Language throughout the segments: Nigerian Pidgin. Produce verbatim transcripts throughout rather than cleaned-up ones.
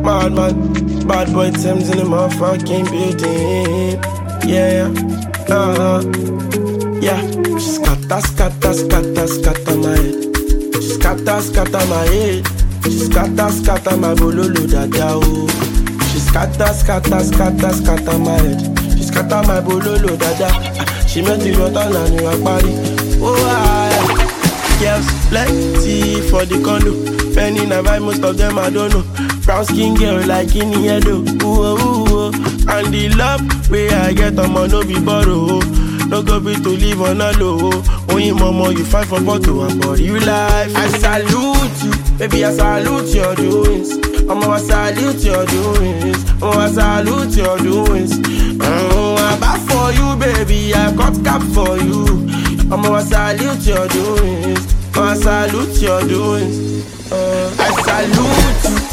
Mad man, bad boy Thames in the motherfucking building. Yeah, uh-huh. Yeah, she scatter, scatter, scatter, scatter my head. She scatter, scatter my head. She scatter, scatter my bololo dada oh. She scatter, scatter, scatter, scatter my head. She scatter my bololo dada. She make the water and you are party. Oh I girls plenty for the condo. Penny na buy most of them I don't know. Brown skin girl like in yellow. Ooh, ooh, ooh. And the love where I get on my no be borrow. No go be to live on a low. Only mama you fight for bottle and for real life. I salute you, baby I salute your doings. I'ma I salute your doings. Oh I salute your doings. Oh I'm back for you baby, I got cap for you. I'ma I salute your doings. Oh I salute your doings. Uh, I salute you.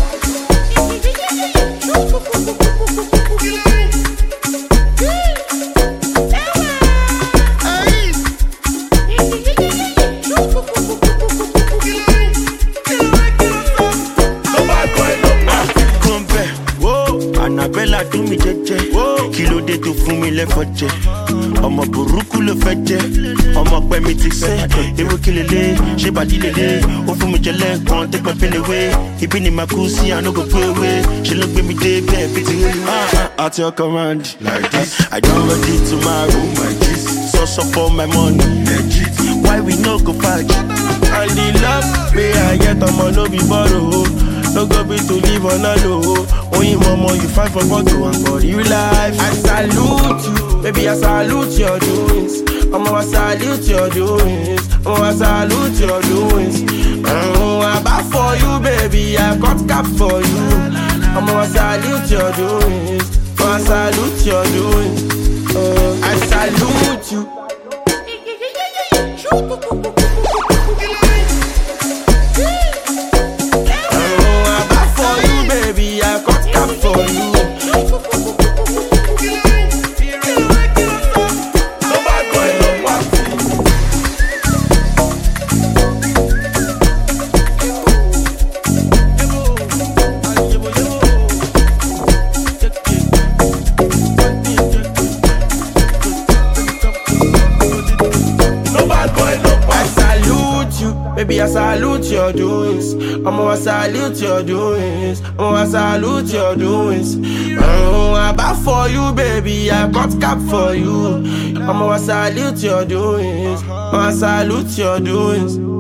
Annabella do mi jẹ́jẹ́, kí ló dé tó fún mi lẹ́fọ̀ jẹ? Ọmọ burúkú ló fẹ́ jẹ, ọmọ pẹ́ mi ti sẹ́. Ewu kí lélẹ̀, ṣé bàdí lélẹ̀? Ó fún mi jẹ lẹ́ẹ̀kan, take my pain away. Ibi ni màá kú sí, I no go go away. Ṣé ló gbé mi dé bẹ́ẹ̀ fi ti rí mi? At your command, like this. I don't ready to marry, my kiss. Source up all my money, legit. Why we no go fight? And the love where I get on my no be borrow. No go be to live on a low. Only mama you fight for bottle and for real life. I salute you, baby I salute your doings. I'ma I salute your doings. Oh I salute your doings. Oh I'm back for you baby, I got cap for you. I'ma I salute your doings. Oh I salute your doings. Oh I salute you. Baby, I salute your doings. I'ma I salute your doings. Oh, I salute your doings. Oh, I'm back for you, baby. I got cap for you. I'ma I salute your doings. Oh, I salute your doings.